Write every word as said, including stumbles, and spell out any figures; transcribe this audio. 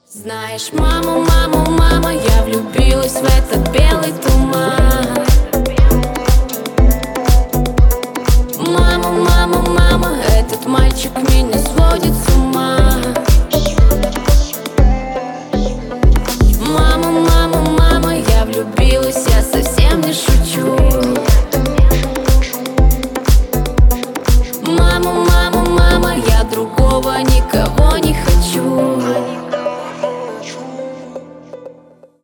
Знаешь, мама, мама, мама, я влюбилась в этот белый туман. Мама, мама, мама, этот мальчик меня сводит с ума. Мама, мама, мама, я влюбилась, я совсем не шучу. Мама, мама, мама, я другого никогда